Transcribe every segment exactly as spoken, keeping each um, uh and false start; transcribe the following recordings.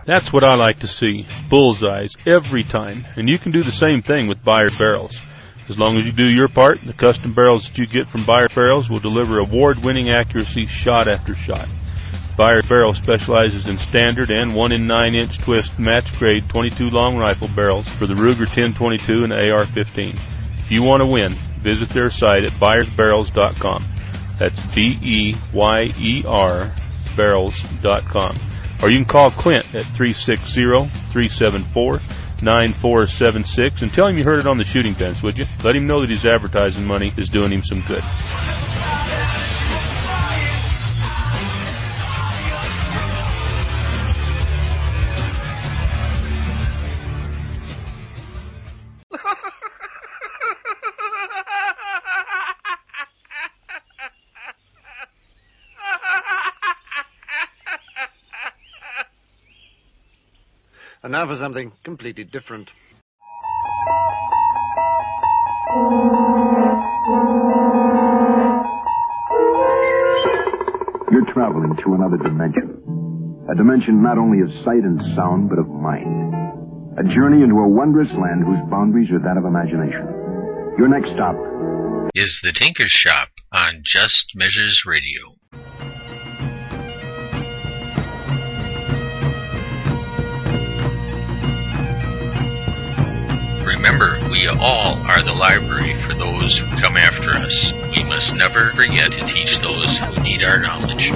That's what I like to see. Bullseyes every time. And you can do the same thing with Byers Barrels. As long as you do your part, the custom barrels that you get from Byers Barrels will deliver award-winning accuracy shot after shot. Byers Barrels specializes in standard and one in nine inch twist match-grade twenty-two long rifle barrels for the Ruger ten twenty-two and A R fifteen. If you want to win, visit their site at byers barrels dot com. That's B E Y E R barrels dot com. Or you can call Clint at three six zero, three seven four, nine four seven six and tell him you heard it on the Shooting Fence, would you? Let him know that his advertising money is doing him some good. And now for something completely different. You're traveling to another dimension. A dimension not only of sight and sound, but of mind. A journey into a wondrous land whose boundaries are that of imagination. Your next stop is the Tinker's Shop on Just Measures Radio. Remember, we all are the library for those who come after us. We must never forget to teach those who need our knowledge.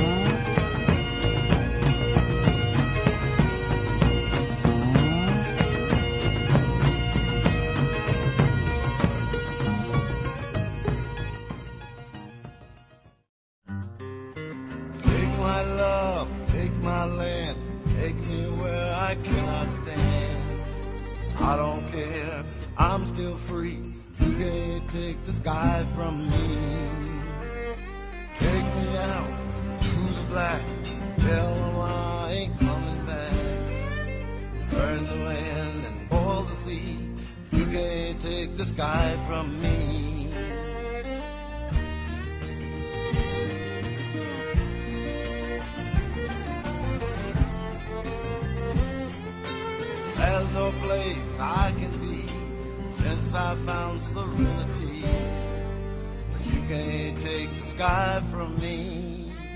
Take my love, take my land, take me where I cannot stand. I don't care, I'm still free. You can't take the sky from me. Take me out to the black, tell them I ain't coming back. Burn the land and boil the sea. You can't take the sky from me. There's no place I can be since I found serenity. But you can't take the sky from me.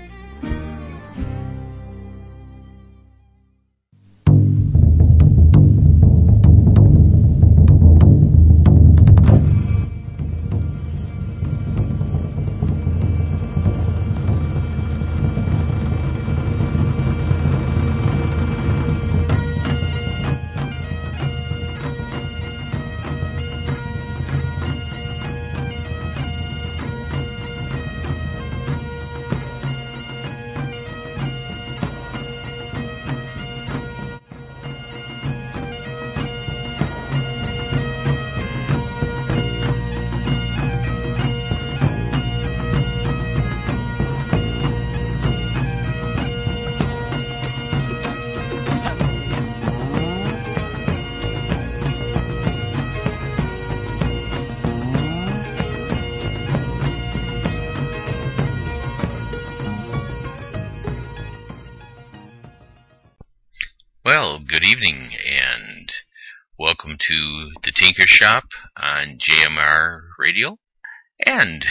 Well, good evening, and welcome to the Tinker Shop on J M R Radio. And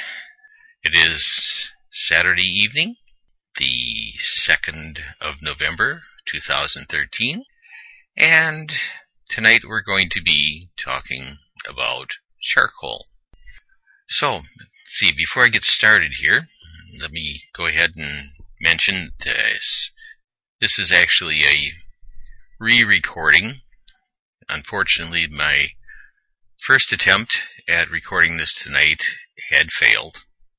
it is Saturday evening, the second of November, two thousand thirteen, and tonight we're going to be talking about charcoal. So, let's see, before I get started here, let me go ahead and mention this. This is actually a re-recording. Unfortunately, my first attempt at recording this tonight had failed.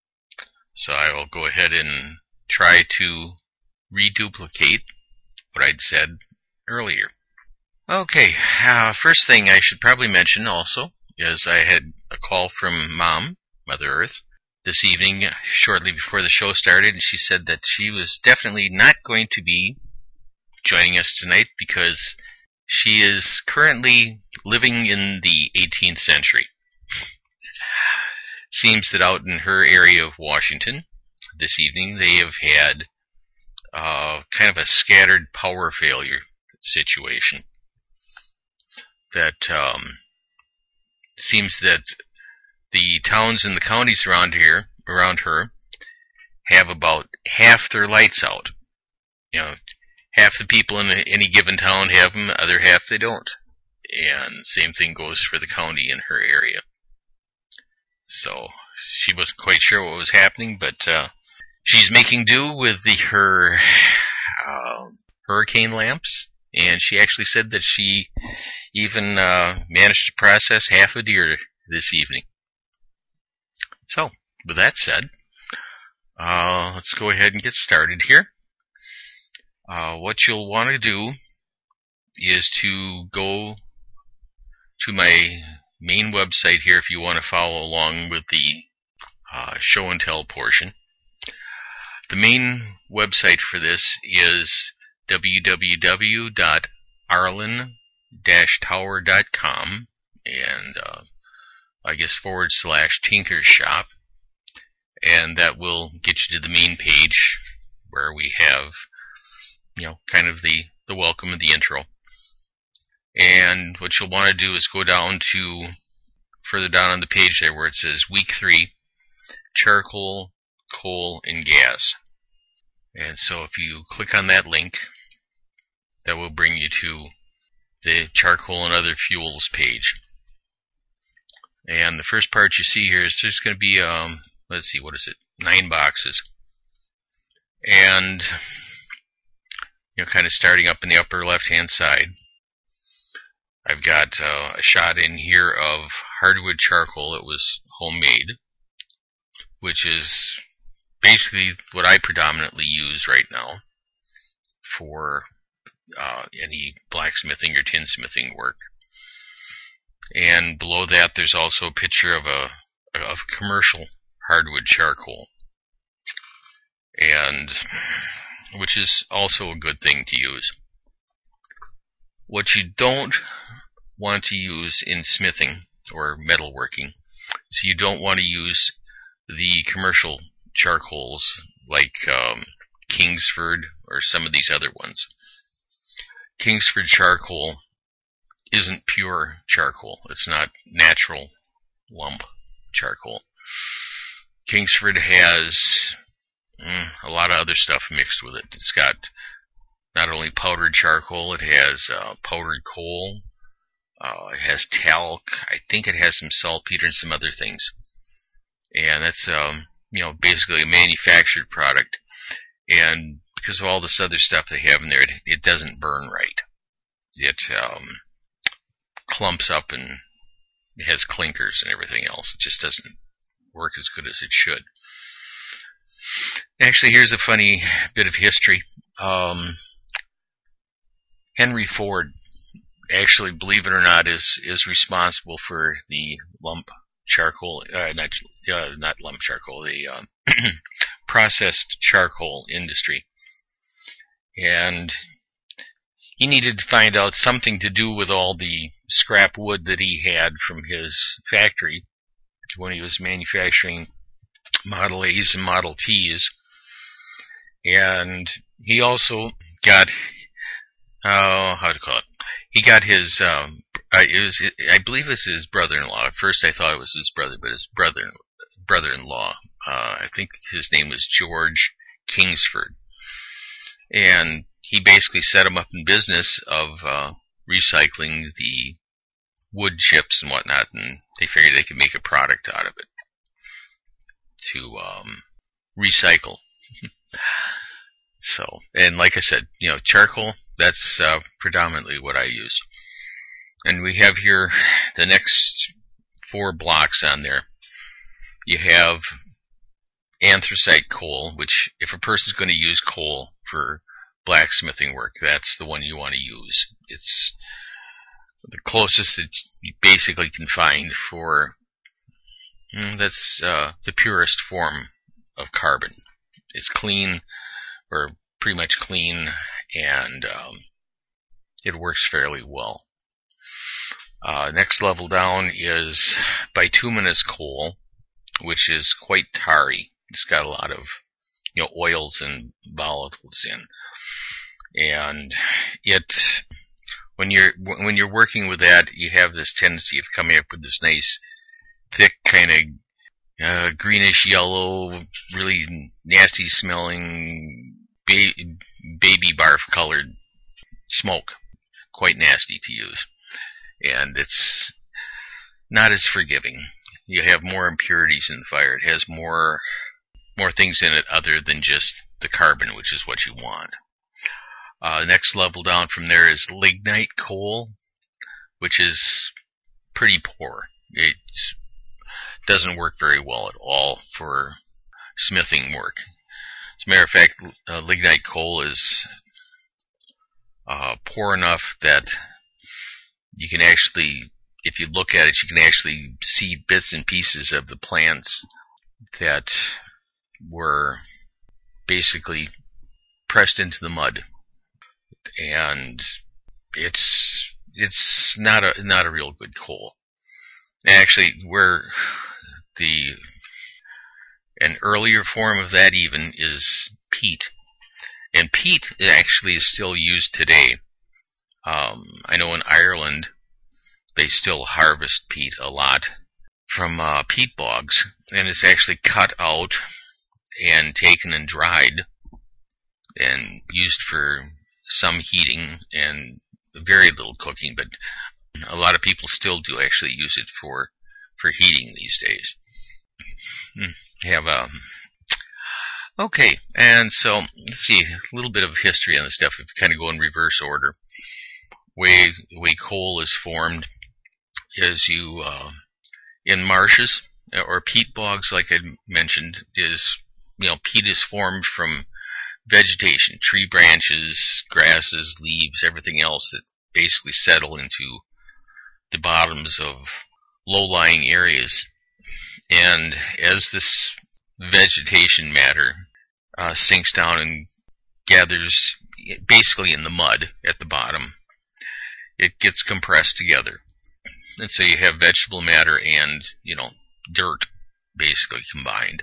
So I will go ahead and try to reduplicate what I'd said earlier. Okay, uh, first thing I should probably mention also is I had a call from Mom, Mother Earth, this evening shortly before the show started, and she said that she was definitely not going to be joining us tonight because she is currently living in the eighteenth century. Seems that out in her area of Washington this evening they have had uh, kind of a scattered power failure. situation. That um, seems that the towns and the counties around here, around her, have about half their lights out. You know, half the people in any given town have them, other half they don't. And same thing goes for the county in her area. So she wasn't quite sure what was happening, but uh, she's making do with the, her uh, hurricane lamps, and she actually said that she even uh, managed to process half a deer this evening. So, with that said, uh, let's go ahead and get started here. Uh, what you'll want to do is to go to my main website here if you want to follow along with the uh, show and tell portion. The main website for this is w w w dot arlen dash tower dot com, and uh, I guess forward slash Tinker's Shop, and that will get you to the main page where we have, you know, kind of the, the welcome and the intro. And what you'll want to do is go down to, further down on the page there where it says Week three, Charcoal, Coal, and Gas. And so if you click on that link, that will bring you to the Charcoal and Other Fuels page. And the first part you see here is there's going to be, um, let's see, what is it, nine boxes. And, you know, kind of starting up in the upper left-hand side, I've got uh, a shot in here of hardwood charcoal that was homemade, which is basically what I predominantly use right now for uh, any blacksmithing or tinsmithing work. And below that, there's also a picture of a of commercial hardwood charcoal, and which is also a good thing to use. What you don't want to use in smithing or metalworking, so you don't want to use the commercial charcoals like um, Kingsford or some of these other ones. Kingsford charcoal isn't pure charcoal. It's not natural lump charcoal. Kingsford has mm, a lot of other stuff mixed with it. It's got not only powdered charcoal, it has uh, powdered coal, uh, it has talc, I think it has some saltpeter and some other things. And that's, um, you know, basically a manufactured product. And because of all this other stuff they have in there, it, it doesn't burn right. It um, clumps up and it has clinkers and everything else. It just doesn't work as good as it should. Actually, here's a funny bit of history. Um, Henry Ford, actually, believe it or not, is is responsible for the lump charcoal, uh, not uh, not lump charcoal, the um, processed charcoal industry. And he needed to find out something to do with all the scrap wood that he had from his factory when he was manufacturing Model A's and Model T's. And he also got, uh, how to call it, he got his, um, uh, it was, I believe it was his brother-in-law. At first I thought it was his brother, but his brother, brother-in-law. Uh, I think his name was George Kingsford. And he basically set him up in business of uh, recycling the wood chips and whatnot, and they figured they could make a product out of it to um, recycle. So, and like I said, you know, charcoal, that's uh, predominantly what I use. And we have here the next four blocks on there. You have anthracite coal, which if a person's going to use coal for blacksmithing work, that's the one you want to use. It's the closest that you basically can find for, mm, that's uh, the purest form of carbon. It's clean, or pretty much clean, and um, it works fairly well. Uh, next level down is bituminous coal, which is quite tarry. It's got a lot of, you know, oils and volatiles in. And it when you're when you're working with that, you have this tendency of coming up with this nice, thick kind of uh, greenish yellow, really nasty smelling ba- baby barf colored smoke. Quite nasty to use, and it's not as forgiving. You have more impurities in the fire. It has more more things in it other than just the carbon, which is what you want. Uh, the next level down from there is lignite coal, which is pretty poor. It doesn't work very well at all for smithing work. As a matter of fact, uh, lignite coal is uh, poor enough that you can actually, if you look at it, you can actually see bits and pieces of the plants that were basically pressed into the mud. And it's it's not a not a real good coal. Actually, where the an earlier form of that even is peat, and peat actually is still used today. Um, I know in Ireland they still harvest peat a lot from uh, peat bogs, and it's actually cut out and taken and dried and used for some heating and very little cooking, but a lot of people still do actually use it for for heating these days. Have a okay, and so let's see a little bit of history on this stuff. If you kind of go in reverse order, way way coal is formed is you uh, in marshes or peat bogs, like I mentioned, is you know peat is formed from vegetation, tree branches, grasses, leaves, everything else that basically settle into the bottoms of low-lying areas. And as this vegetation matter uh, sinks down and gathers basically in the mud at the bottom, it gets compressed together. And so you have vegetable matter and, you know, dirt basically combined.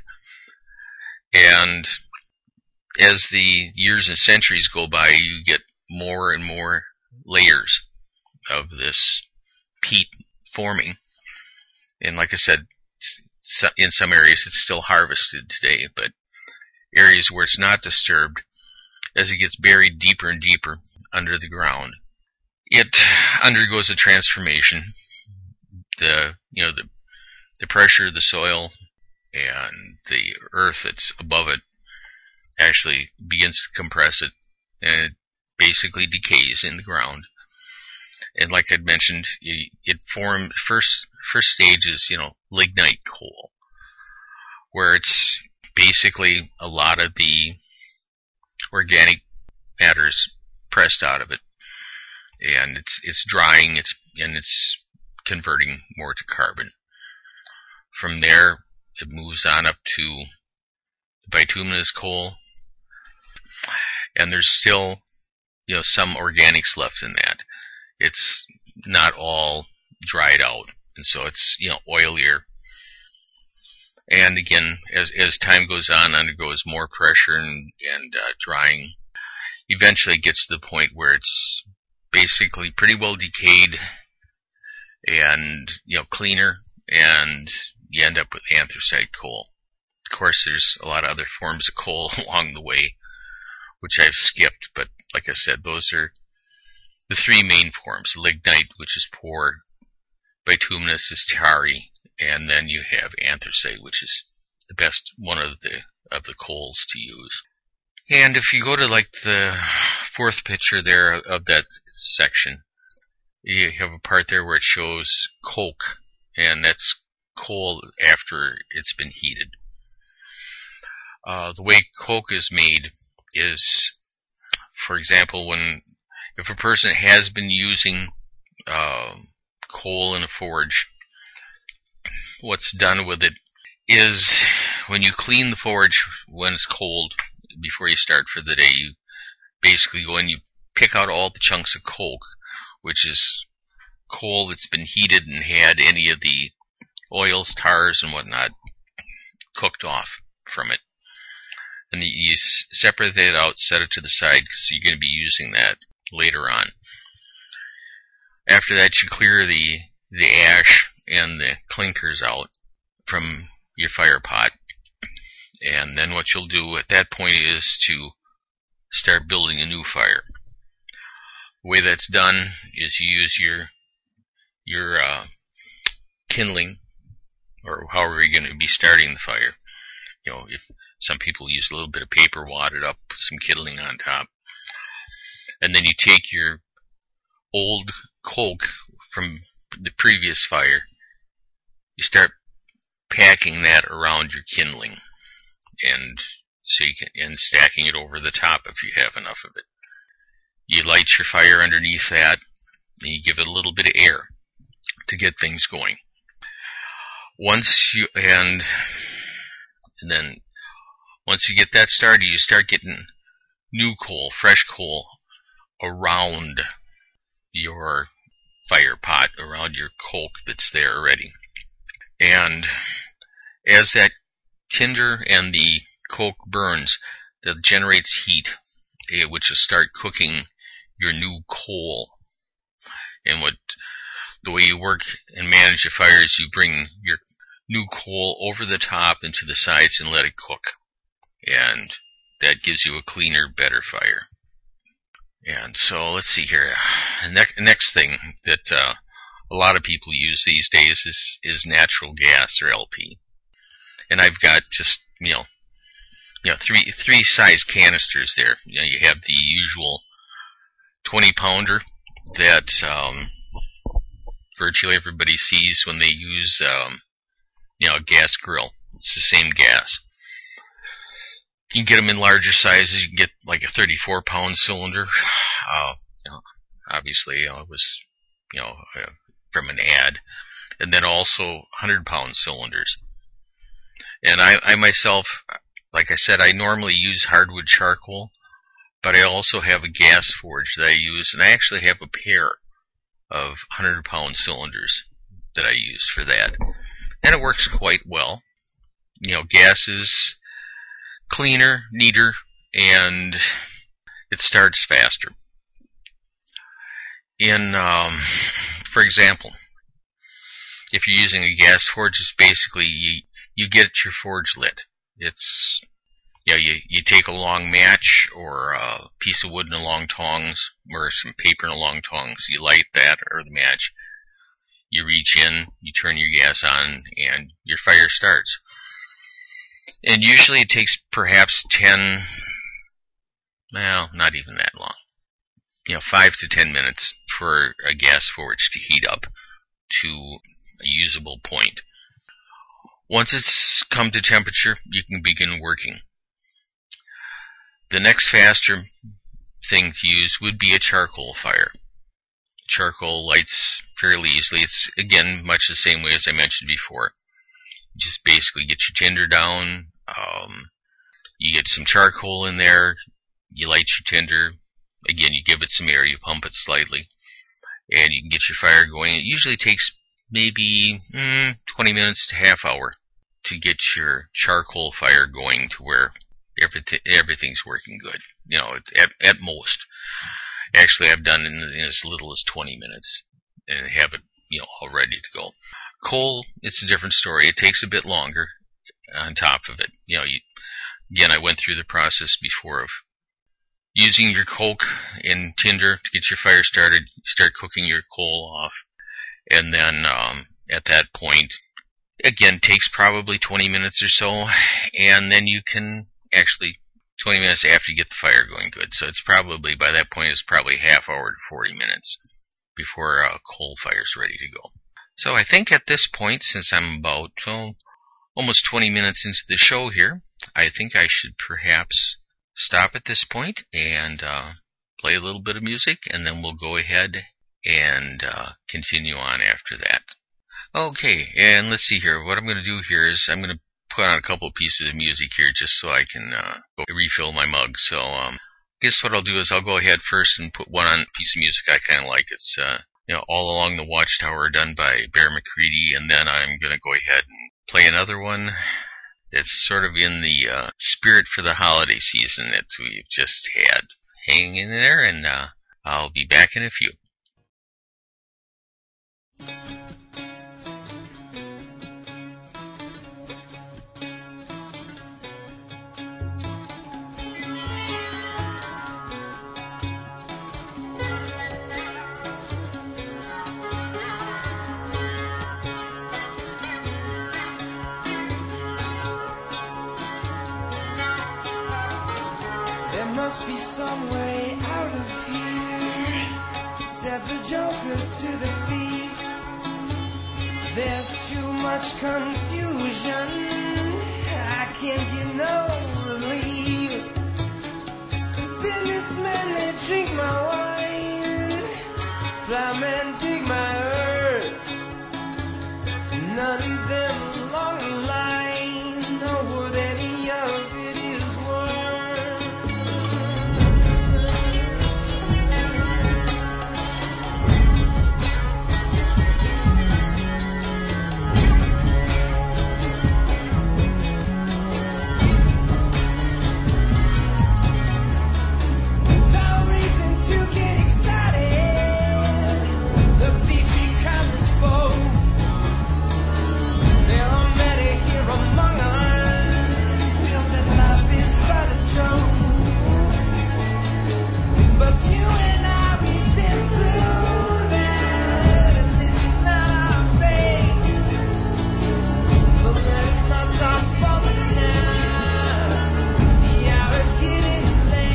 And as the years and centuries go by, you get more and more layers of this peat forming. And like I said, in some areas it's still harvested today, but areas where it's not disturbed, as it gets buried deeper and deeper under the ground, it undergoes a transformation. The, you know, the, the pressure of the soil and the earth that's above it actually begins to compress it, and it basically decays in the ground. And like I'd mentioned, it formed first first stage is you know lignite coal, where it's basically a lot of the organic matters pressed out of it, and it's it's drying, it's and it's converting more to carbon. From there, it moves on up to bituminous coal. And there's still, you know, some organics left in that. It's not all dried out, and so it's, you know, oilier. And again, as as time goes on, undergoes more pressure and and uh, drying. Eventually, it gets to the point where it's basically pretty well decayed and you know cleaner, and you end up with anthracite coal. Of course, there's a lot of other forms of coal along the way, which I've skipped, but like I said, those are the three main forms. Lignite, which is poor, bituminous is tarry, and then you have anthracite, which is the best one of the of the coals to use. And if you go to like the fourth picture there of that section, you have a part there where it shows coke, and that's coal after it's been heated. Uh, the way coke is made is, for example, when if a person has been using uh, coal in a forge, what's done with it is when you clean the forge when it's cold, before you start for the day, you basically go and you pick out all the chunks of coke, which is coal that's been heated and had any of the oils, tars, and whatnot cooked off from it. And you separate that out, set it to the side, because you're going to be using that later on. After that, you clear the, the ash and the clinkers out from your fire pot. And then what you'll do at that point is to start building a new fire. The way that's done is you use your your uh, kindling, or however you're going to be starting the fire. You know, if some people use a little bit of paper wadded up, put some kindling on top, and then you take your old coke from the previous fire, you start packing that around your kindling, and so you can, and stacking it over the top if you have enough of it. You light your fire underneath that, and you give it a little bit of air to get things going. Once you and and then once you get that started, you start getting new coal, fresh coal around your fire pot, around your coke that's there already. And as that tinder and the coke burns, that generates heat, which will start cooking your new coal. And what the way you work and manage your fire is you bring your new coal over the top and to the sides and let it cook. And that gives you a cleaner, better fire. And so let's see here. Next, next thing that uh, a lot of people use these days is, is natural gas, or L P. And I've got just, you know, you know, three three size canisters there. You know, you have the usual twenty pounder that um, virtually everybody sees when they use, um, you know, a gas grill. It's the same gas. You can get them in larger sizes. You can get like a thirty-four pound cylinder. Uh, you know, obviously, you know, it was, you know, uh, from an ad. And then also one hundred pound cylinders. And I, I myself, like I said, I normally use hardwood charcoal, but I also have a gas forge that I use, and I actually have a pair of one hundred pound cylinders that I use for that. And it works quite well. You know, gas is cleaner, neater, and it starts faster. In, um, for example, if you're using a gas forge, it's basically you, you get your forge lit. It's, you know, you, you take a long match or a piece of wood and a long tongs, or some paper and a long tongs. You light that or the match. You reach in, you turn your gas on, and your fire starts. And usually it takes perhaps ten, well, not even that long. You know, five to ten minutes for a gas forge to heat up to a usable point. Once it's come to temperature, you can begin working. The next faster thing to use would be a charcoal fire. Charcoal lights fairly easily. It's, again, much the same way as I mentioned before. You just basically get your tinder down, um, you get some charcoal in there, you light your tinder, again, you give it some air, you pump it slightly, and you can get your fire going. It usually takes maybe mm, twenty minutes to half hour to get your charcoal fire going to where everything everything's working good. You know, at, at most. Actually, I've done in, in as little as twenty minutes and have it, you know, all ready to go. Coal, it's a different story. It takes a bit longer on top of it. You know, you, again, I went through the process before of using your coke and tinder to get your fire started. You start cooking your coal off, and then um, at that point, again, takes probably twenty minutes or so, and then you can actually, twenty minutes after you get the fire going good. So it's probably, by that point, it's probably half hour to forty minutes before a uh, coal fire's ready to go. So I think at this point, since I'm about oh, almost twenty minutes into the show here, I think I should perhaps stop at this point and uh, play a little bit of music, and then we'll go ahead and uh, continue on after that. Okay, and let's see here. What I'm going to do here is I'm going to put on a couple of pieces of music here just so I can uh, refill my mug. So um, I guess what I'll do is I'll go ahead first and put one on a piece of music I kind of like. It's uh, you know, All Along the Watchtower, done by Bear McCready, and then I'm going to go ahead and play another one that's sort of in the uh, spirit for the holiday season that we've just had. Hang in there, and uh, I'll be back in a few. must be some way out of here, said the Joker to the thief. There's too much confusion, I can't get no relief. Businessmen, they drink my wine, plowmen dig my earth. None of them along the line know what any of it is worth. No reason to get excited. The thief becomes foe. There are many here among us who feel that life is but a joke. But you and I, we've been through that, and this is not our fate. So let's not talk falling now. The hour's getting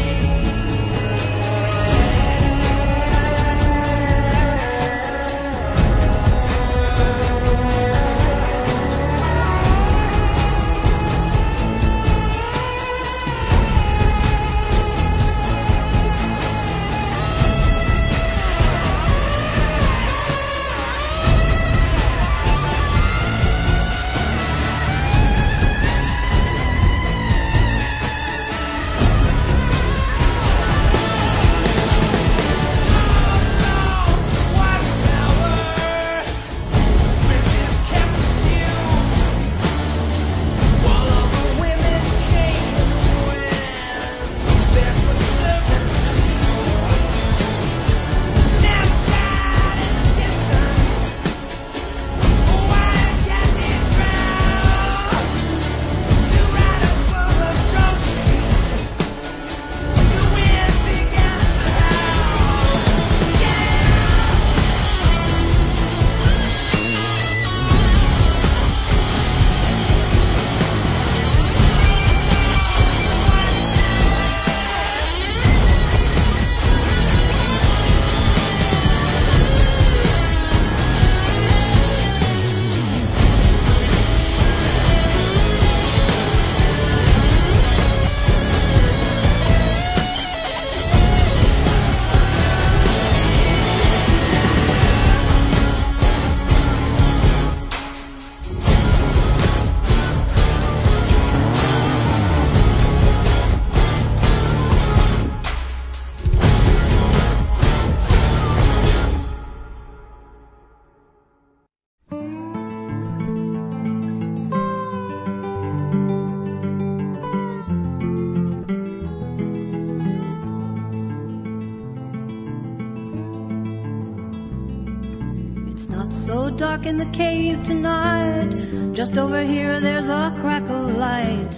dark in the cave tonight. Just over here there's a crack of light.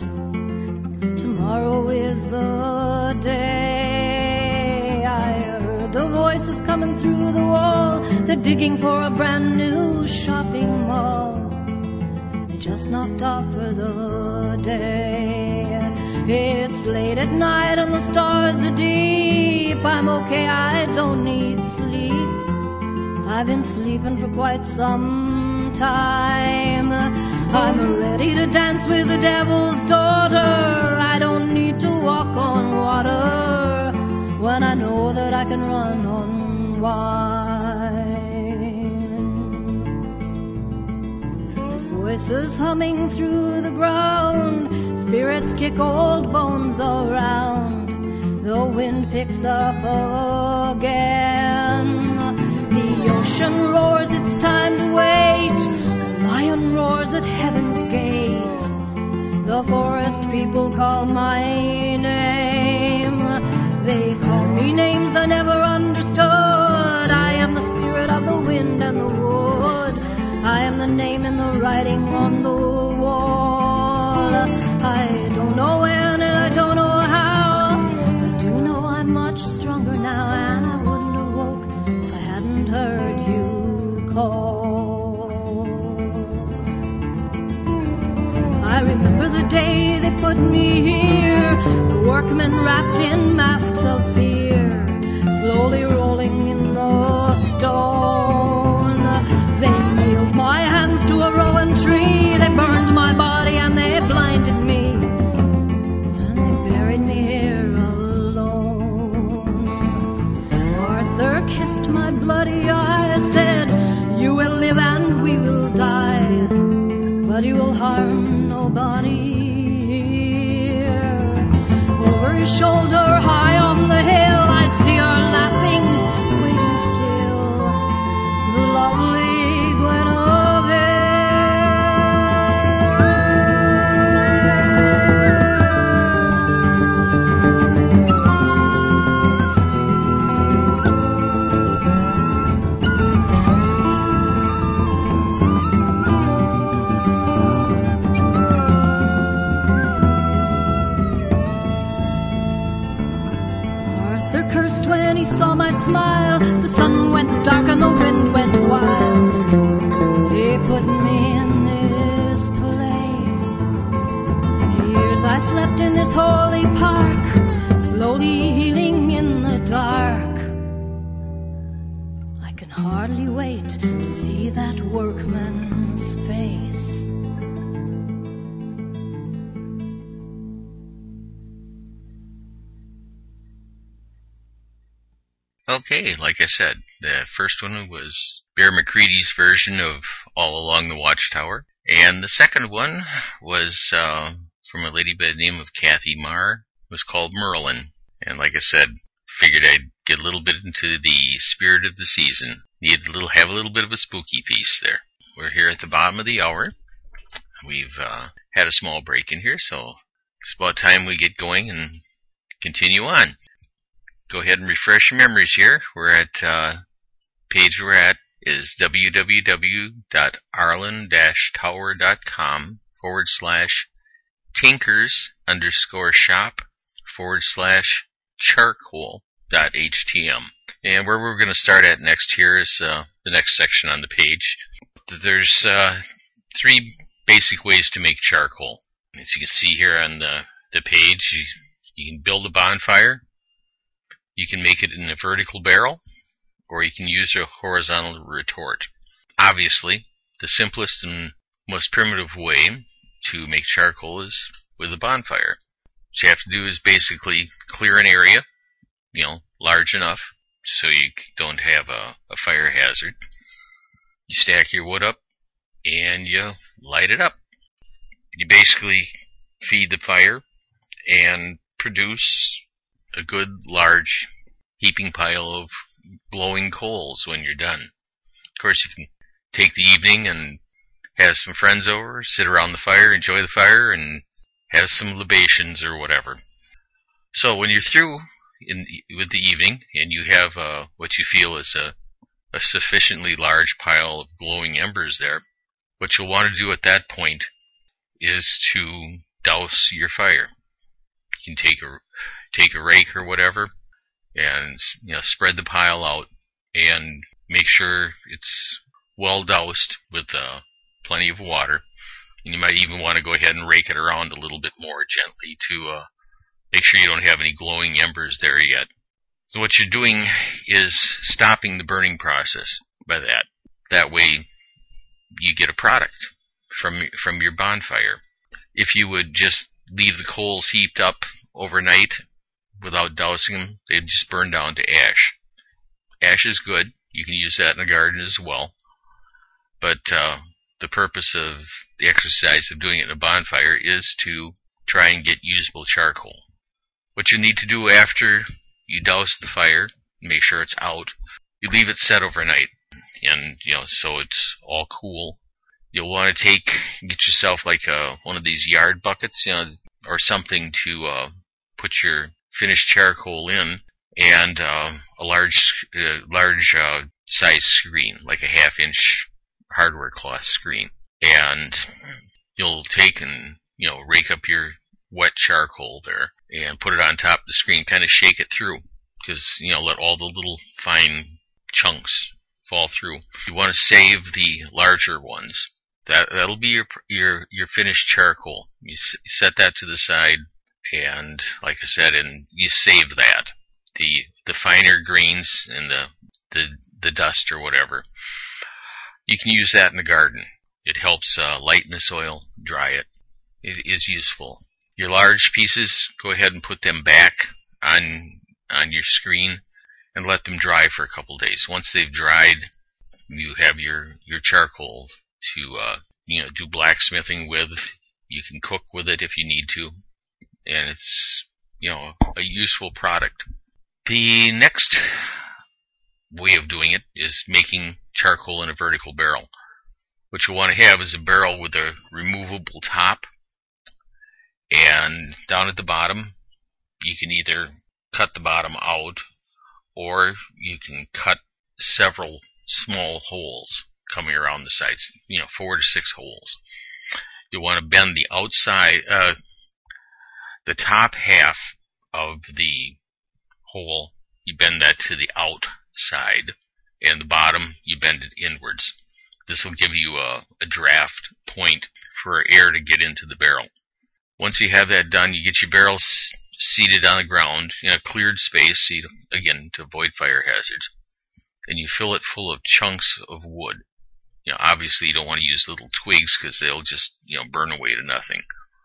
Tomorrow is the day. I heard the voices coming through the wall. They're digging for a brand new shopping mall. They just knocked off for the day. It's late at night and the stars are deep. I'm okay, I don't need sleep. I've been sleeping for quite some time. I'm ready to dance with the devil's daughter. I don't need to walk on water when I know that I can run on wine. There's voices humming through the ground. Spirits kick old bones around. The wind picks up again. The ocean roars, it's time to wait. The lion roars at heaven's gate. The forest people call my name. They call me names I never understood. I am the spirit of the wind and the wood. I am the name in the writing on the wall. I don't know when and I don't know how. I do know I'm much stronger now, and I wouldn't have woke if I hadn't heard you call. I remember the day they put me here. The workmen wrapped wrapped in masks of fear, slowly rolling in the stone. They nailed my hands to a rowan tree, they burned my body and they blinded me, and they buried me here alone. Arthur kissed my bloody eyes, said, "You will live and we will die, but you will harm nobody here." Over his shoulder, high on the hill, I see her laughing, waiting still, the lovely cursed when he saw my smile. The sun went dark and the wind went wild. He put me in this place. Years I slept in this holy park, slowly healing in the dark. I can hardly wait to see that workman's face. Okay, like I said, the first one was Bear McCready's version of All Along the Watchtower. And the second one was uh, from a lady by the name of Kathy Marr. It was called Merlin. And like I said, figured I'd get a little bit into the spirit of the season. Need a little, have a little bit of a spooky piece there. We're here at the bottom of the hour. We've uh, had a small break in here, so it's about time we get going and continue on. Go ahead and refresh your memories here. We're at, uh, page we're at is www.arlen-tower.com forward slash tinkers underscore shop forward slash charcoal dot htm. And where we're going to start at next here is, uh, the next section on the page. There's, uh, three basic ways to make charcoal. As you can see here on the, the page, you, you can build a bonfire. You can make it in a vertical barrel, or you can use a horizontal retort. Obviously, the simplest and most primitive way to make charcoal is with a bonfire. What you have to do is basically clear an area, you know, large enough so you don't have a, a fire hazard. You stack your wood up, and you light it up. You basically feed the fire and produce a good large heaping pile of glowing coals when you're done. Of course, you can take the evening and have some friends over, sit around the fire, enjoy the fire, and have some libations or whatever. So when you're through in, with the evening and you have uh, what you feel is a, a sufficiently large pile of glowing embers there, what you'll want to do at that point is to douse your fire. You can take a take a rake or whatever and, you know, spread the pile out and make sure it's well doused with uh, plenty of water. And you might even want to go ahead and rake it around a little bit more gently to uh, make sure you don't have any glowing embers there yet. So what you're doing is stopping the burning process by that. That way you get a product from from your bonfire. If you would just leave the coals heaped up overnight without dousing them, they'd just burn down to ash. Ash is good. You can use that in the garden as well. But uh, the purpose of the exercise of doing it in a bonfire is to try and get usable charcoal. What you need to do after you douse the fire, make sure it's out, you leave it set overnight. And, you know, so it's all cool. You'll want to take, get yourself like a, one of these yard buckets, you know, or something to uh, put your finished charcoal in, and uh, a large, uh, large uh, size screen, like a half-inch hardware cloth screen. And you'll take and, you know, rake up your wet charcoal there and put it on top of the screen, kind of shake it through, because, you know, let all the little fine chunks fall through. You want to save the larger ones. That, that'll be your, your, your finished charcoal. You s- set that to the side And like I said, and you save that. The the finer grains and the, the, the dust or whatever, you can use that in the garden. It helps uh, lighten the soil, dry it. It is useful. Your large pieces, go ahead and put them back on on your screen and let them dry for a couple days. Once they've dried, you have your, your charcoal to uh, you know do blacksmithing with. You can cook with it if you need to, and it's you know a useful product. The next way of doing it is making charcoal in a vertical barrel. What you want to have is a barrel with a removable top, and down at the bottom you can either cut the bottom out or you can cut several small holes coming around the sides, you know, four to six holes. You want to bend the outside, uh, the top half of the hole, you bend that to the outside, and the bottom, you bend it inwards. This will give you a, a draft point for air to get into the barrel. Once you have that done, you get your barrels seated on the ground in a cleared space, so you, again, to avoid fire hazards, and you fill it full of chunks of wood. You know, obviously you don't want to use little twigs because they'll just, you know, burn away to nothing.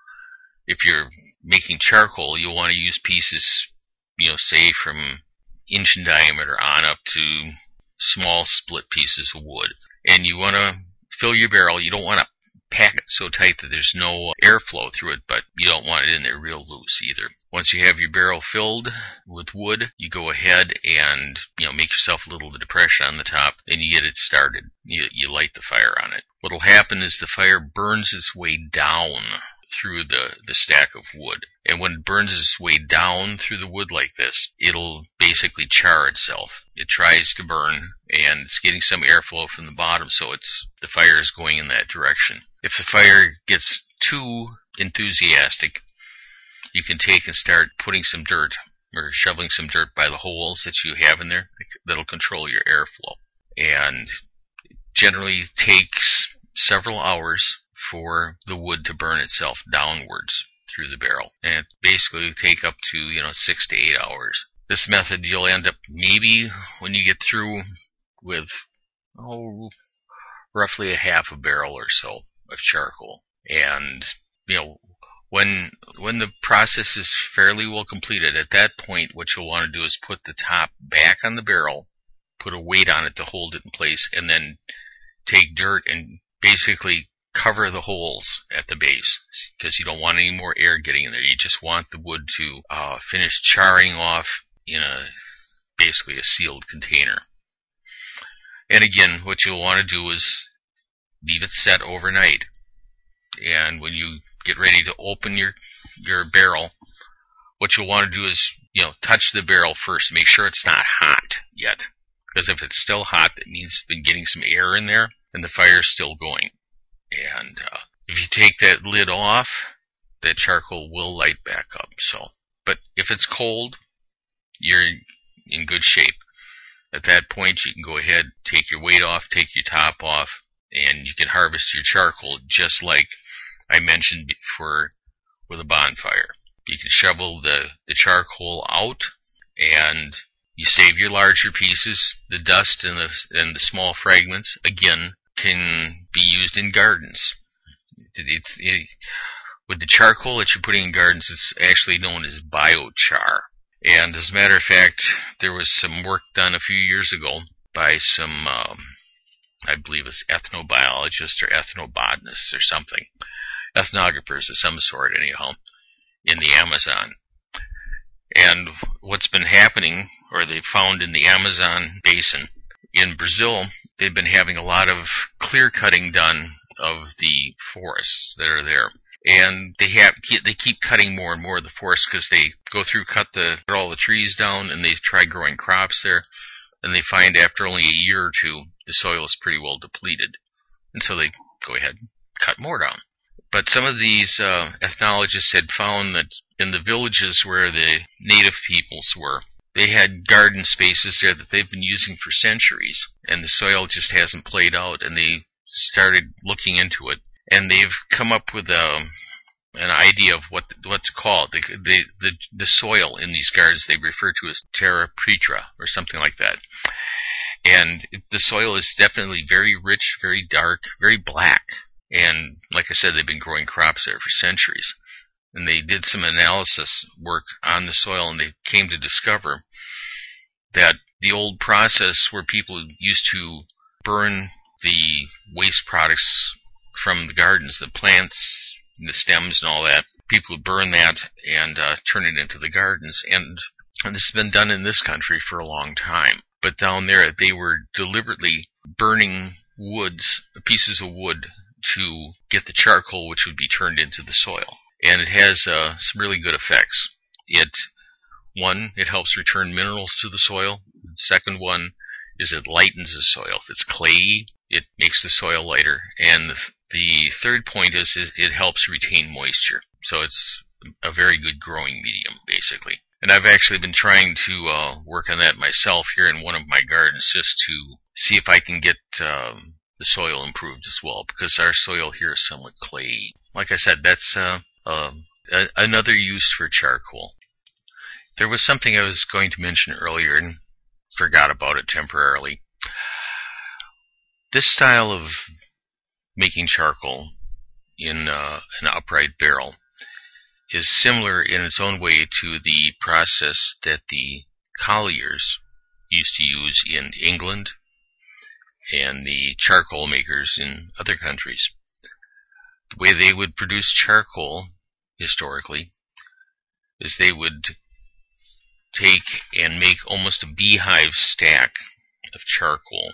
If you're making charcoal, you'll want to use pieces, you know, say from inch in diameter on up to small split pieces of wood. And you want to fill your barrel. You don't want to pack it so tight that there's no airflow through it, but you don't want it in there real loose either. Once you have your barrel filled with wood, you go ahead and, you know, make yourself a little depression on the top, and you get it started. You, you light the fire on it. What'll happen is the fire burns its way down through the, the stack of wood. And when it burns its way down through the wood like this, it'll basically char itself. It tries to burn, and it's getting some airflow from the bottom, so it's the fire is going in that direction. If the fire gets too enthusiastic, you can take and start putting some dirt or shoveling some dirt by the holes that you have in there. That'll control your airflow. And it generally takes several hours for the wood to burn itself downwards through the barrel. And it basically take up to, you know, six to eight hours. This method, you'll end up maybe when you get through with, oh, roughly a half a barrel or so of charcoal. And, you know, when when the process is fairly well completed, at that point what you'll want to do is put the top back on the barrel, put a weight on it to hold it in place, and then take dirt and basically cover the holes at the base, because you don't want any more air getting in there. You just want the wood to uh, finish charring off in a basically a sealed container. And again, what you'll want to do is leave it set overnight. And when you get ready to open your your barrel, what you'll want to do is, you know, touch the barrel first. Make sure it's not hot yet, because if it's still hot, that means it's been getting some air in there, and the fire's still going. And uh, if you take that lid off, that charcoal will light back up. So, but if it's cold, you're in good shape. At that point, you can go ahead, take your weight off, take your top off, and you can harvest your charcoal just like I mentioned before with a bonfire. You can shovel the, the charcoal out, and you save your larger pieces. The dust and the and the small fragments, again, can be used in gardens. It's, it, with the charcoal that you're putting in gardens, it's actually known as biochar. And as a matter of fact, there was some work done a few years ago by some, um, I believe it's ethnobiologists or ethnobotanists or something, ethnographers of some sort anyhow, in the Amazon. And what's been happening, or they found in the Amazon basin in Brazil, they've been having a lot of clear cutting done of the forests that are there. And they have they keep cutting more and more of the forest because they go through, cut the cut all the trees down, and they try growing crops there. And they find after only a year or two, the soil is pretty well depleted. And so they go ahead and cut more down. But some of these uh, ethnologists had found that in the villages where the native peoples were, they had garden spaces there that they've been using for centuries, and the soil just hasn't played out, and they started looking into it. And they've come up with a, an idea of what what's called the, the the the soil in these gardens. They refer to as terra preta or something like that. And the soil is definitely very rich, very dark, very black. And like I said, they've been growing crops there for centuries. And they did some analysis work on the soil, and they came to discover that the old process where people used to burn the waste products from the gardens, the plants, the stems and all that, people would burn that and uh, turn it into the gardens. And, and this has been done in this country for a long time. But down there, they were deliberately burning woods, pieces of wood, to get the charcoal, which would be turned into the soil. And it has uh, some really good effects. It, one, it helps return minerals to the soil. The second one is it lightens the soil. If it's clayey, it makes the soil lighter. And the, the third point is, is it helps retain moisture. So it's a very good growing medium, basically. And I've actually been trying to uh, work on that myself here in one of my gardens, just to see if I can get um, the soil improved as well, because our soil here is somewhat clayey. Like I said, that's uh, uh, a- another use for charcoal. There was something I was going to mention earlier and forgot about it temporarily. This style of making charcoal in uh, an upright barrel is similar in its own way to the process that the colliers used to use in England and the charcoal makers in other countries. The way they would produce charcoal historically is they would take and make almost a beehive stack of charcoal.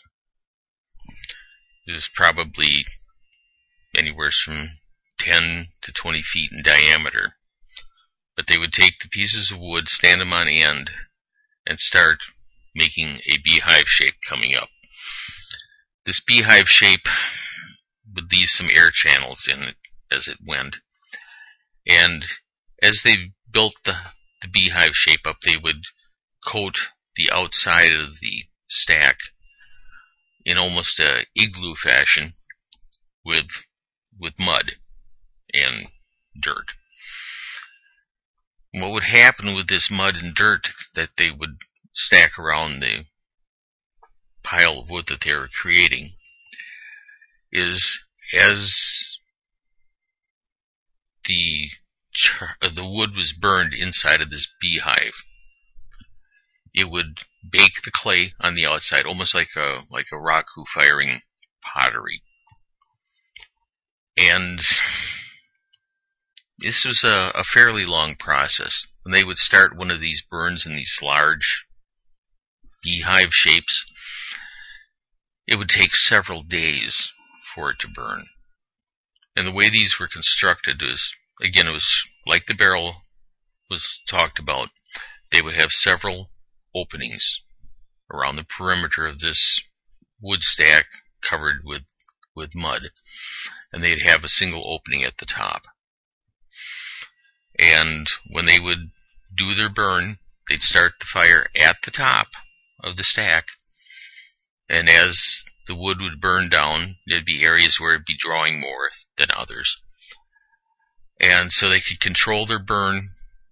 It is probably anywhere from ten to twenty feet in diameter. But they would take the pieces of wood, stand them on end, and start making a beehive shape coming up. This beehive shape would leave some air channels in it as it went. And as they built the, the beehive shape up, they would coat the outside of the stack in almost a igloo fashion with with mud and dirt. What would happen with this mud and dirt that they would stack around the pile of wood that they were creating is, as the char- the wood was burned inside of this beehive, it would bake the clay on the outside, almost like a like a raku firing pottery. And this was a, a fairly long process. When they would start one of these burns in these large beehive shapes, it would take several days for it to burn. And the way these were constructed is, again, it was like the barrel was talked about. They would have several openings around the perimeter of this wood stack covered with, with mud. And they'd have a single opening at the top. And when they would do their burn, they'd start the fire at the top of the stack. And as the wood would burn down, there'd be areas where it'd be drawing more than others. And so they could control their burn,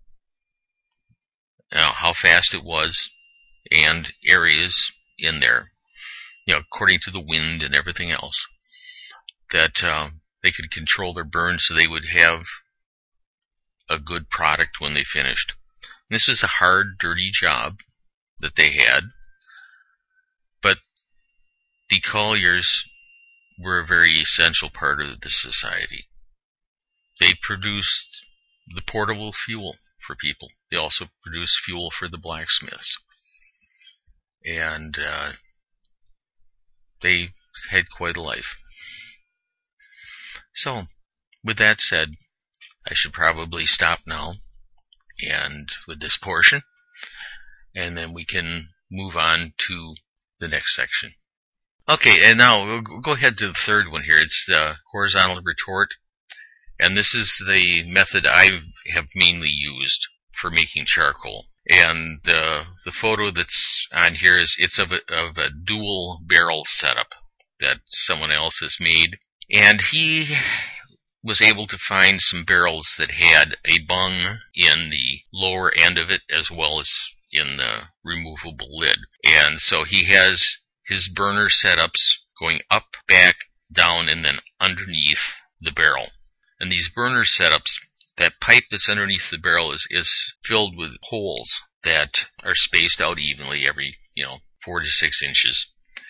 you know, how fast it was, and areas in there, you know, according to the wind and everything else, that uh, they could control their burn so they would have a good product when they finished. And this was a hard, dirty job that they had, but the colliers were a very essential part of the society. They produced the portable fuel for people. They also produced fuel for the blacksmiths. And uh, they had quite a life. So, with that said, I should probably stop now and with this portion, and then we can move on to the next section. Okay, and now we'll go ahead to the third one here. It's the horizontal retort, and this is the method I have mainly used for making charcoal. And the the photo that's on here is it's of a, of a dual barrel setup that someone else has made, and he was able to find some barrels that had a bung in the lower end of it as well as in the removable lid. And so he has his burner setups going up, back, down, and then underneath the barrel. And these burner setups, that pipe that's underneath the barrel is, is filled with holes that are spaced out evenly every, you know, four to six inches.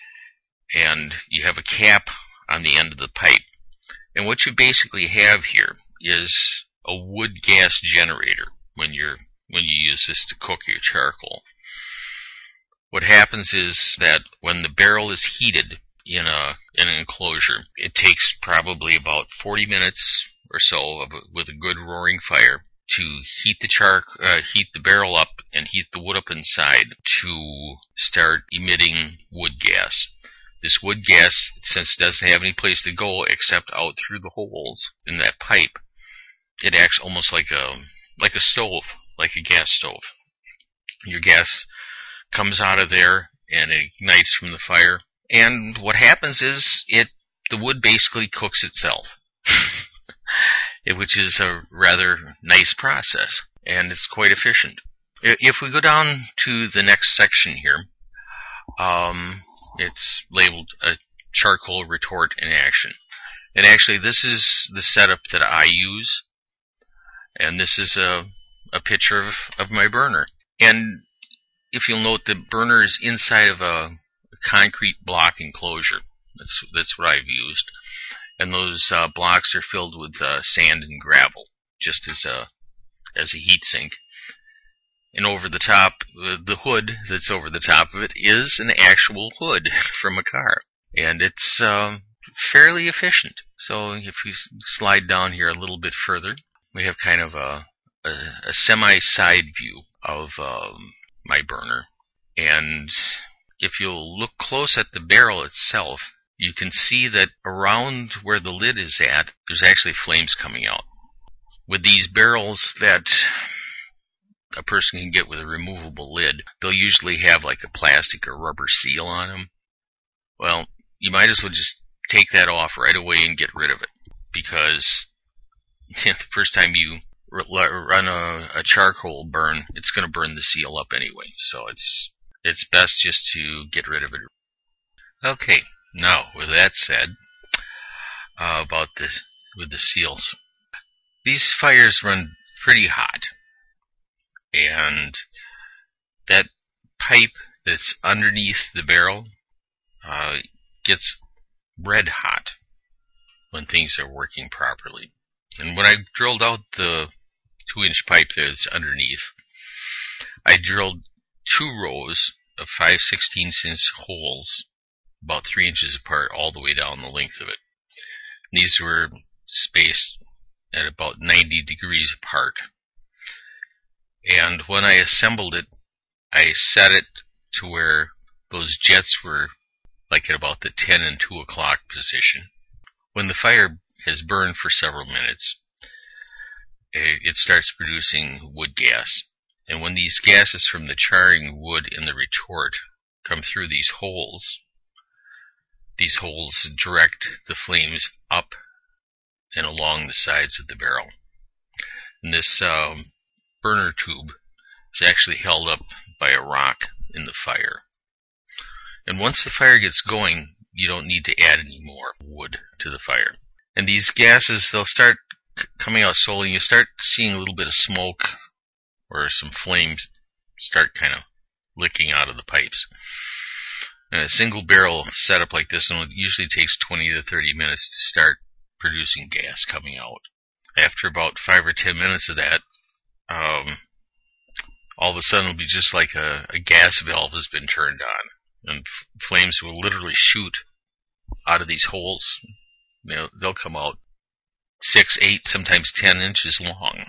And you have a cap on the end of the pipe. And what you basically have here is a wood gas generator when you're when you use this to cook your charcoal. What happens is that when the barrel is heated in a in an enclosure, it takes probably about forty minutes or so of a, with a good roaring fire to heat the char uh, heat the barrel up and heat the wood up inside to start emitting wood gas. This wood gas, since it doesn't have any place to go except out through the holes in that pipe, it acts almost like a like a stove, like a gas stove. Your gas comes out of there and it ignites from the fire. And what happens is it the wood basically cooks itself, which is a rather nice process, and it's quite efficient. If we go down to the next section here, um, it's labeled a charcoal retort in action. And actually this is the setup that I use, and this is a, a picture of, of my burner. And if you'll note, the burner is inside of a concrete block enclosure. That's that's what I've used, and those uh, blocks are filled with uh, sand and gravel, just as a as a heat sink. And over the top, uh, the hood that's over the top of it is an actual hood from a car, and it's uh, fairly efficient. So if we slide down here a little bit further, we have kind of a a, a semi-side view of um, my burner, and if you'll look close at the barrel itself, you can see that around where the lid is at, there's actually flames coming out. With these barrels that a person can get with a removable lid, they'll usually have like a plastic or rubber seal on them. Well, you might as well just take that off right away and get rid of it, because the first time you run a, a charcoal burn, it's going to burn the seal up anyway. So it's it's best just to get rid of it. Okay, now with that said, uh, about this with the seals, these fires run pretty hot, and that pipe that's underneath the barrel uh, gets red hot when things are working properly. And when I drilled out the two inch pipe that's underneath, I drilled two rows of five sixteenths inch holes about three inches apart all the way down the length of it. And these were spaced at about ninety degrees apart. And when I assembled it, I set it to where those jets were like at about the ten and two o'clock position. When the fire has burned for several minutes, it starts producing wood gas. And when these gases from the charring wood in the retort come through these holes, these holes direct the flames up and along the sides of the barrel. And this um, burner tube is actually held up by a rock in the fire. And once the fire gets going, you don't need to add any more wood to the fire. And these gases, they'll start c- coming out slowly, and you start seeing a little bit of smoke or some flames start kind of licking out of the pipes. And a single barrel setup like this one usually takes twenty to thirty minutes to start producing gas coming out. After about five or ten minutes of that, um, all of a sudden it'll be just like a, a gas valve has been turned on, and f- flames will literally shoot out of these holes. They'll, they'll come out six, eight, sometimes ten inches long.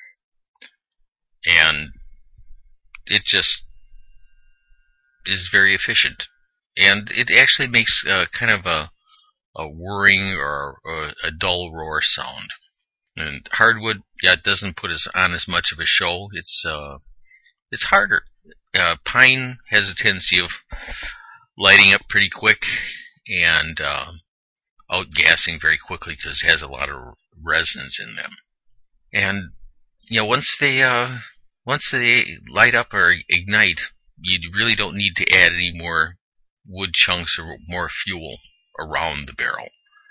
And it just is very efficient. And it actually makes uh, kind of a, a whirring or, or a dull roar sound. And hardwood, yeah, it doesn't put us on as much of a show. It's uh, it's harder. Uh, pine has a tendency of lighting up pretty quick and uh, outgassing very quickly because it has a lot of resins in them. And, you know, once they, uh, once they light up or ignite, you really don't need to add any more wood chunks or more fuel around the barrel.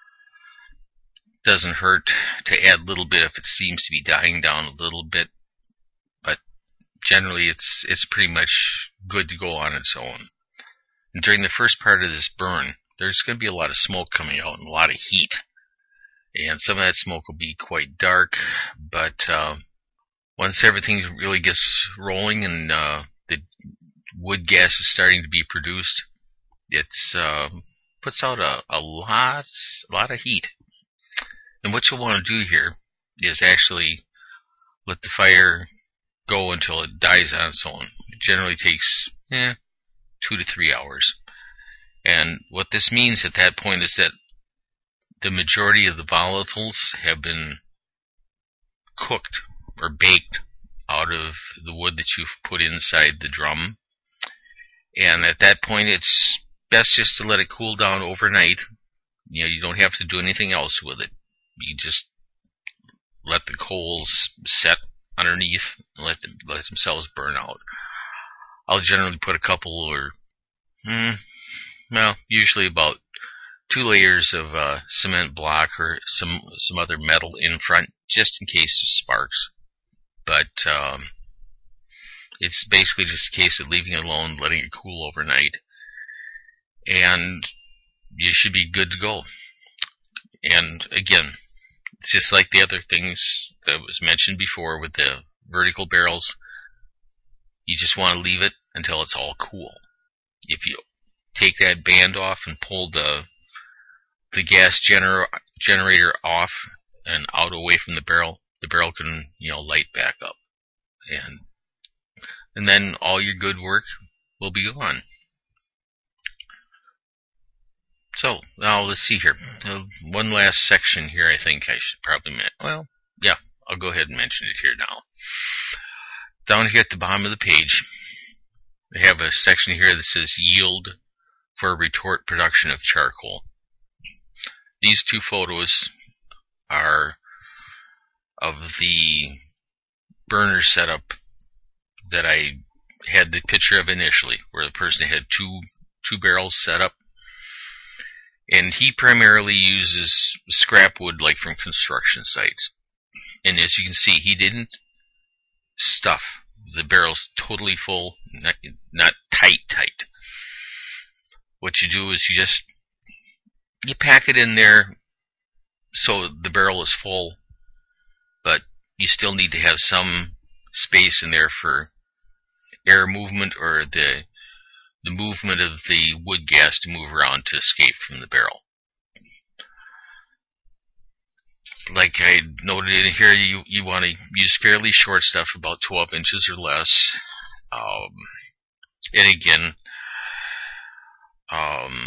Doesn't hurt to add a little bit if it seems to be dying down a little bit, but generally it's it's pretty much good to go on its own. And during the first part of this burn, there's going to be a lot of smoke coming out and a lot of heat, and some of that smoke will be quite dark, but uh, once everything really gets rolling and uh, the wood gas is starting to be produced, it uh, puts out a, a lot a lot of heat. And what you'll want to do here is actually let the fire go until it dies on its own. It generally takes eh, two to three hours. And what this means at that point is that the majority of the volatiles have been cooked or baked out of the wood that you've put inside the drum. And at that point, it's best just to let it cool down overnight. You know, you don't have to do anything else with it. You just let the coals set underneath and let them let themselves burn out. I'll generally put a couple or, hmm, well, usually about two layers of uh, cement block or some some other metal in front, just in case it sparks. But um, it's basically just a case of leaving it alone, letting it cool overnight, and you should be good to go. And again, it's just like the other things that was mentioned before with the vertical barrels. You just want to leave it until it's all cool. If you take that band off and pull the the gas gener- generator off and out away from the barrel, the barrel can, you know, light back up. And and then all your good work will be gone. So, now let's see here. Uh, one last section here I think I should probably mention. Well, yeah, I'll go ahead and mention it here now. Down here at the bottom of the page, they have a section here that says yield for retort production of charcoal. These two photos are of the burner setup that I had the picture of initially, where the person had two two barrels set up. And he primarily uses scrap wood like from construction sites. And as you can see, he didn't stuff. The barrel's totally full, not, not tight, tight. What you do is you just, you pack it in there so the barrel is full, but you still need to have some space in there for air movement or the the movement of the wood gas to move around to escape from the barrel. Like I noted in here, you, you want to use fairly short stuff, about twelve inches or less. Um, and again, um,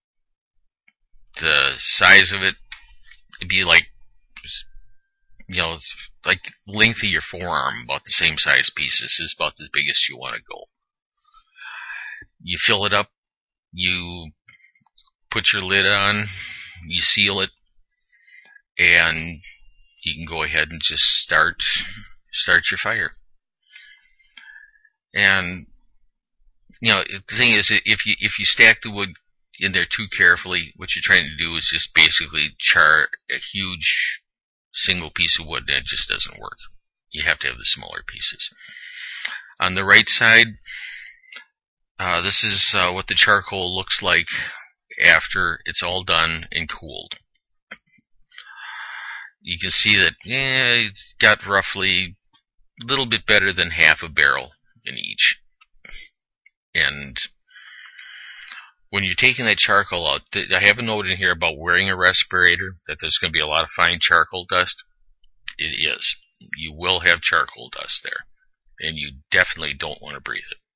the size of it, it'd be like, you know, like length of your forearm, about the same size pieces is about the biggest you want to go. You fill it up, you put your lid on, you seal it, and you can go ahead and just start start your fire. And you know, the thing is, if you if you stack the wood in there too carefully, what you're trying to do is just basically char a huge single piece of wood, and it just doesn't work. You have to have the smaller pieces. On the right side, Uh, this is uh, what the charcoal looks like after it's all done and cooled. You can see that eh, it's got roughly a little bit better than half a barrel in each. And when you're taking that charcoal out, I have a note in here about wearing a respirator, that there's going to be a lot of fine charcoal dust. It is. You will have charcoal dust there, and you definitely don't want to breathe it.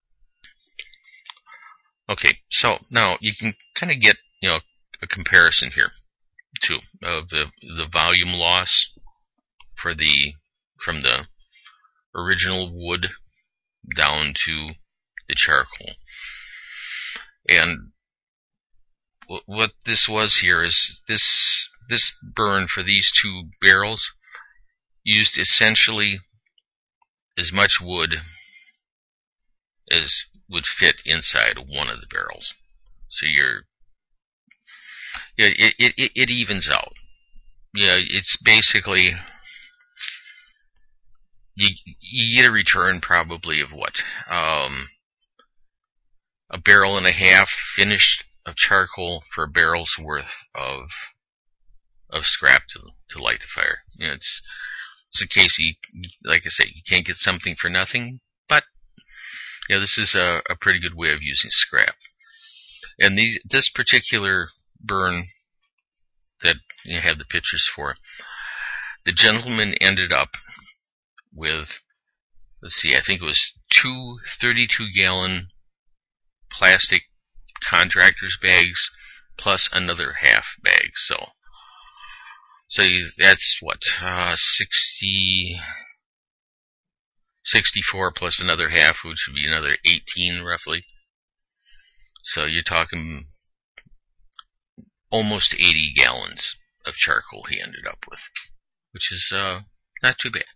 Okay, so now you can kind of get, you know, a comparison here too of the the volume loss for the from the original wood down to the charcoal. And what this was here is this this burn for these two barrels used essentially as much wood as would fit inside one of the barrels. So you're, yeah, it, it, it evens out. Yeah, it's basically, you, you get a return probably of what? Um, a barrel and a half finished of charcoal for a barrel's worth of of scrap to to light the fire. You know, it's it's a case, you, like I say, you can't get something for nothing, but yeah, this is a, a pretty good way of using scrap. And the, this particular burn that you have the pictures for, the gentleman ended up with, let's see, I think it was two thirty-two gallon plastic contractor's bags plus another half bag. So, so you, that's what, uh, sixty, sixty-four plus another half, which would be another eighteen roughly. So you're talking almost eighty gallons of charcoal he ended up with, which is uh, not too bad.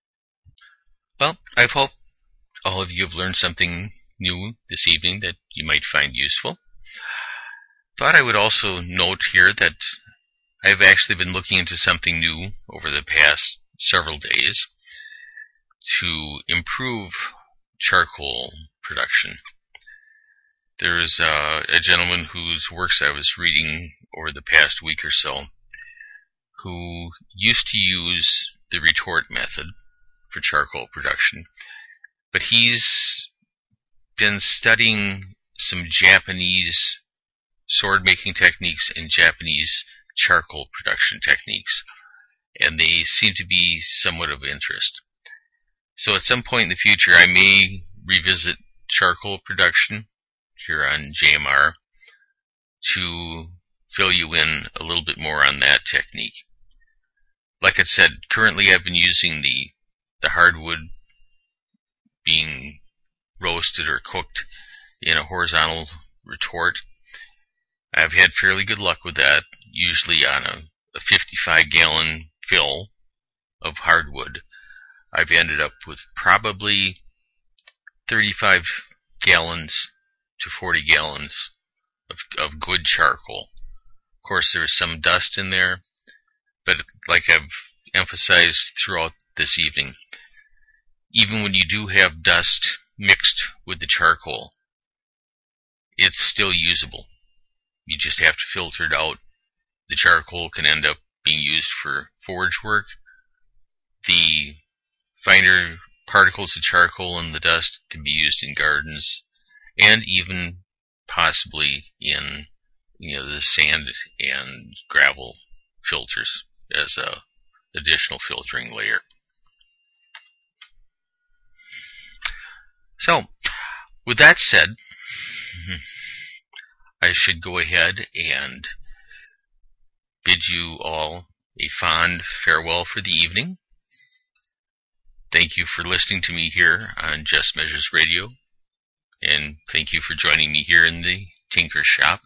Well, I hope all of you have learned something new this evening that you might find useful. Thought I would also note here that I've actually been looking into something new over the past several days to improve charcoal production. There's uh, a gentleman whose works I was reading over the past week or so who used to use the retort method for charcoal production, but he's been studying some Japanese sword making techniques and Japanese charcoal production techniques, and they seem to be somewhat of interest. So at some point in the future I may revisit charcoal production here on J M R to fill you in a little bit more on that technique. Like I said, currently I've been using the the hardwood being roasted or cooked in a horizontal retort. I've had fairly good luck with that, usually on a, a fifty-five gallon fill of hardwood. I've ended up with probably thirty-five gallons to forty gallons of, of good charcoal. Of course, there's some dust in there, but like I've emphasized throughout this evening, even when you do have dust mixed with the charcoal, it's still usable. You just have to filter it out. The charcoal can end up being used for forge work. The finer particles of charcoal in the dust can be used in gardens, and even possibly in, you know, the sand and gravel filters as a additional filtering layer. So, with that said, I should go ahead and bid you all a fond farewell for the evening. Thank you for listening to me here on Just Measures Radio, and thank you for joining me here in the Tinker Shop.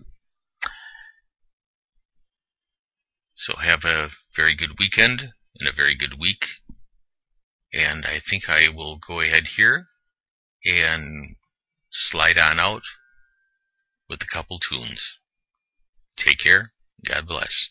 So have a very good weekend and a very good week, and I think I will go ahead here and slide on out with a couple tunes. Take care. God bless.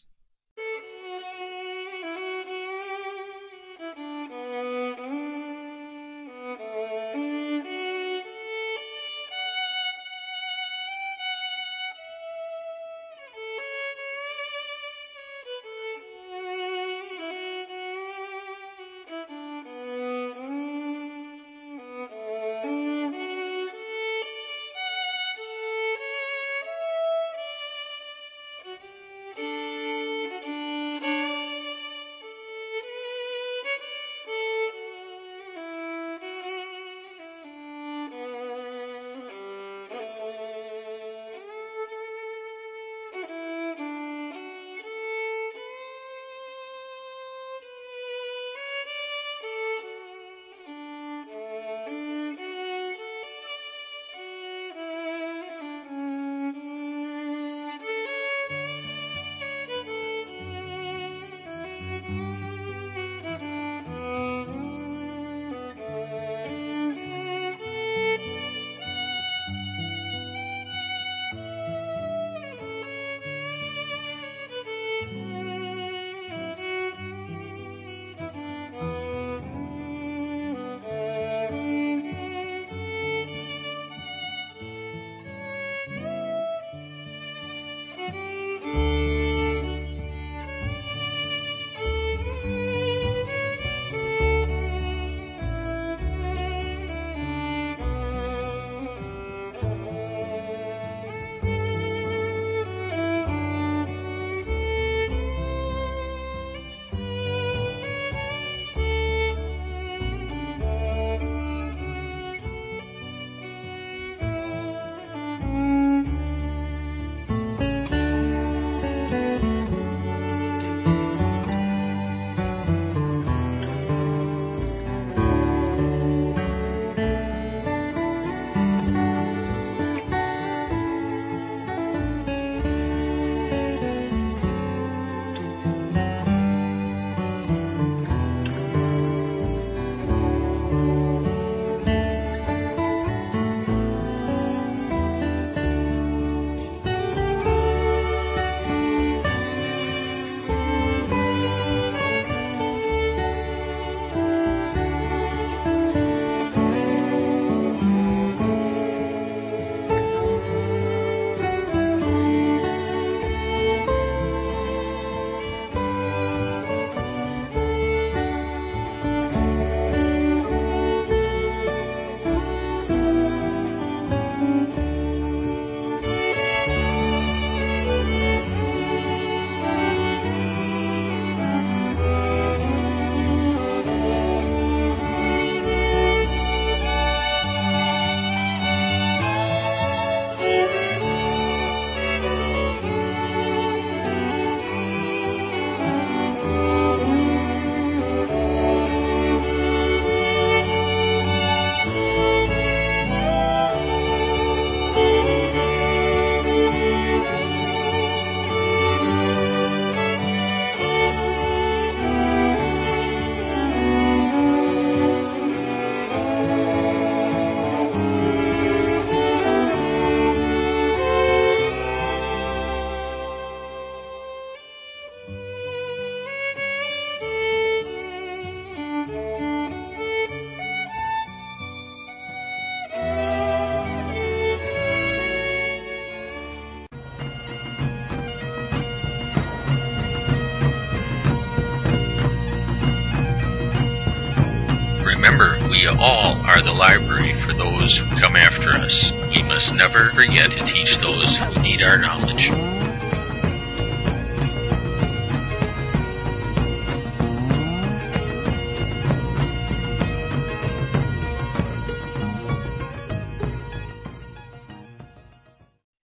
remember, we all are the library for those who come after us. We must never forget to teach those who need our knowledge.